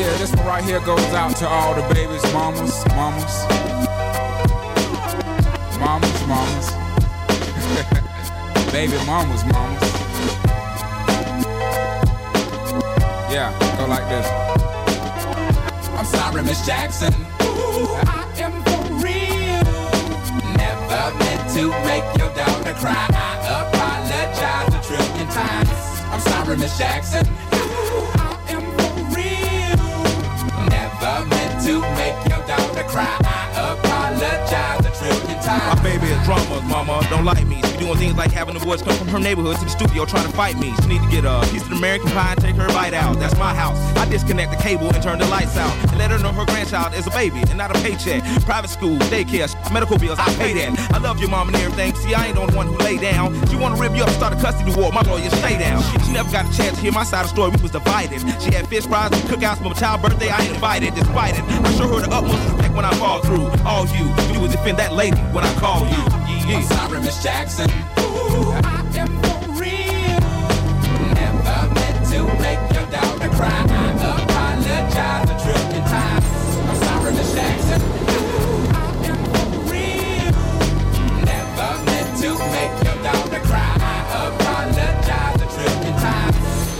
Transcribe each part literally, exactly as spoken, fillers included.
Yeah, this one right here goes out to all the babies, mamas, mamas. Mamas, mamas. Baby mamas, mamas. Yeah, go like this. I'm sorry, Miss Jackson. Ooh, I am for real. Never meant to make your daughter cry. I apologize a trillion times. I'm sorry, Miss Jackson. Ooh, I am for real. Never meant to make your daughter cry. I apologize a trillion times. My baby is drama, mama, don't like me. She doing things like having the boys come from her neighborhood to the studio trying to fight me. She need to get a piece of the American pie and take her bite out. That's my house. I disconnect the cable and turn the lights out. And let her know her grandchild is a baby and not a paycheck. Private school, daycare, medical bills, I pay that. I love your mom and everything. See, I ain't the only one who lay down. She wanna rip you up, start a custody war. My lawyer, stay down. She, she never got a chance to hear my side of the story. We was divided. She had fish fries and cookouts for my child's birthday. I ain't invited, despite it. I show her the utmost respect when I fall through. All you, you would defend that lady when I call you. Yeah. I'm sorry, Miss Jackson. Ooh, I am for real. Never meant to make your daughter cry. I apologize a trillion times. I'm sorry, Miss Jackson. Ooh, I am for real. Never meant to make your daughter cry. I apologize a trillion times.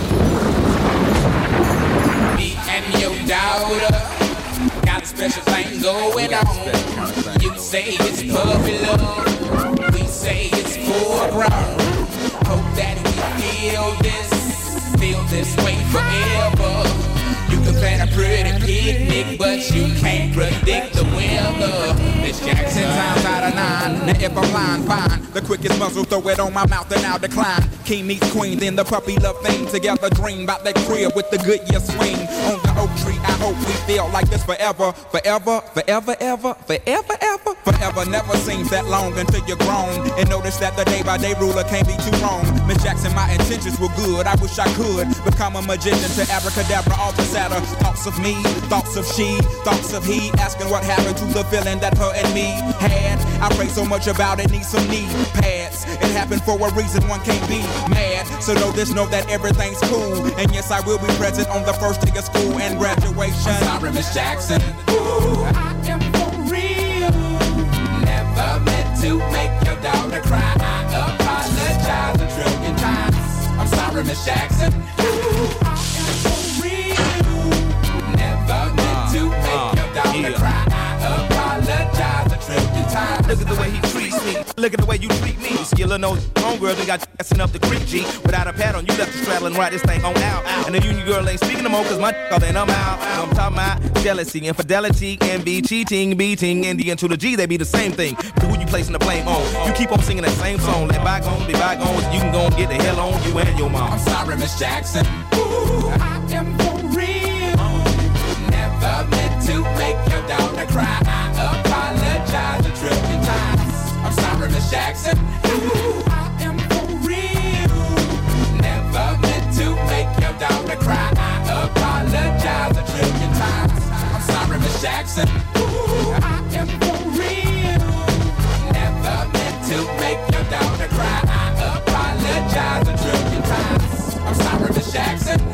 Me and your daughter got a special thing going on. You say it's puppy love, we say it's foreground. Hope that we feel this, feel this way forever. You can plan a pretty picnic, but you can't predict the weather. Miss Jackson times out of nine. Now if I'm lying, fine. The quickest muzzle, throw it on my mouth and I'll decline. King meets queen, then the puppy love thing. Together dream about that crib with the Goodyear swing. On the oak tree, I hope we feel like this forever. Forever, forever, ever, forever, ever. Forever never seems that long until you're grown. And notice that the day by day ruler can't be too wrong. Miss Jackson, my intentions were good. I wish I could become a magician to abracadabra, alter Saturn. Thoughts of me, thoughts of she, thoughts of he, asking what happened to the feeling that her and me had. I pray so much about it, need some knee pads. It happened for a reason, one can't be mad. So know this, know that everything's cool. And yes, I will be present on the first day of school and graduation. I'm sorry, Miss Jackson. Ooh, I am for real. Never meant to make your daughter cry. I apologize a trillion times. I'm sorry, Miss Jackson. Ooh, I am for real. Never meant to make your daughter yeah. cry. I apologize a trillion times. Look at the way he treats me. Look at the way you treat me. Skiller knows homegirl done got you assin' up the creek, G. Without a pad on, you left the straddle and ride this thing on out. And the union girl ain't speaking no more, cause my all then I'm out. I'm talking about jealousy, infidelity, envy, cheating, beating, and the N to the G, they be the same thing. But who you placing the blame on? You keep on singing that same song. Let bygones be bygones, you can go and get the hell on you and your mom. I'm sorry, Miss Jackson. Ooh, I am for real. Never meant to make your daughter cry. I apologize a trillion times. I'm sorry, Miss Jackson. Ooh, I am for real. Never meant to make your daughter cry. I apologize a trillion times. I'm sorry, Miss Jackson. Ooh, I am for real. Never meant to make your daughter cry. I apologize a trillion times. I'm sorry, Miss Jackson.